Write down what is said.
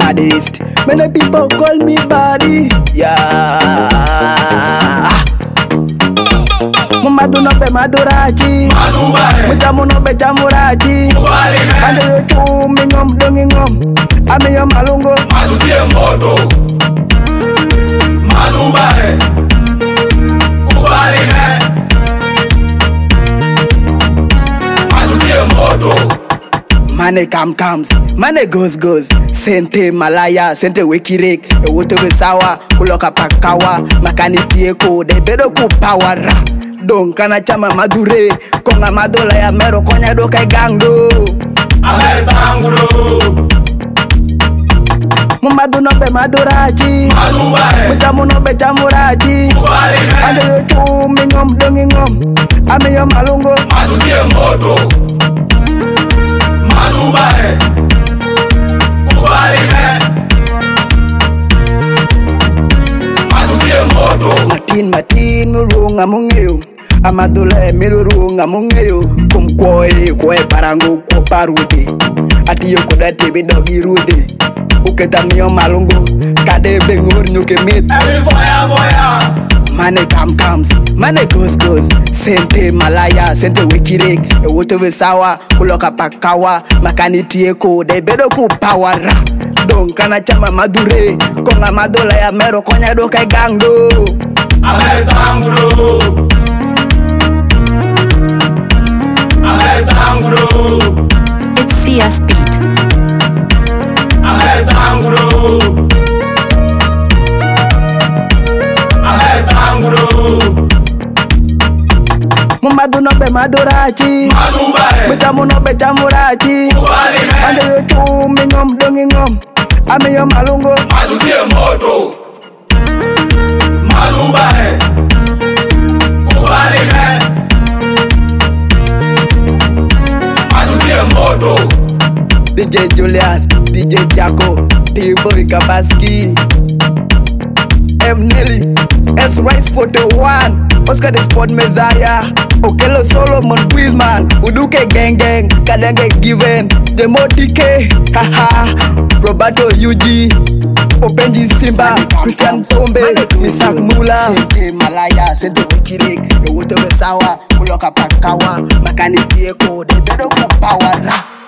baddest. Many people call me body. Yeah. Mumadu no be maduraji. Mujamu no be jamuraji. Ande yo chumi ngom dongi ngom. Ame yo malungo. Madu die modo. Madu bare. Ubali me. Madu die modo. Money comes, money goes. Sente malaya, sente wekirek. E wote we sawa, kuloka pakawa. Makani tieko, de bedo ku power. Don kana chama madure, konga madola ya mero konya do kai gangdo. Mumadu no be maduraji. Mujamu no be jamuraji. Ande yo chumi ngom dongi ngom. Ame yo malungo. Madu die modo. Madu bare. Ubali me. Madu die modo. Matin murunga mungeo. Amadole mirurunga mungeo. Kumkwoe kwe parango kwa parude. Atiyo kodate bidogi rude. Uketa miyo malungo. Kade bengur nyuke mit. Voya. Money comes, money goes. Sente malaya, sente wekirek. E wote we sawa, kuloka pakawa. Makani tieko, de bedo ku power. Don kana chama madure, konga madola ya mero konya do kai gangdo. It's CS Beat. Mumadu no be maduraji. Mujamu no be jamuraji. Ande yo chumi ngom dongi ngom. Ame yo malungo. Madu die modo. Madu bare. Ubali me. Madu die modo. DJ Julius, DJ Jaco, T-Boy Kabaski, M Nelly, S Rice 41, Oscar the Sport Messiah, Okelo Solomon Quizman, Uduke Gang, Kadenge Given, Demo DK, haha, Roberto UG, Openji Simba, Christian Pombe, Misak Mula, Sente Malaya, Sente Wikirek, the Wotowe Sawa, Kuloka Pakawa, Makani Tieko, the Bedo Power.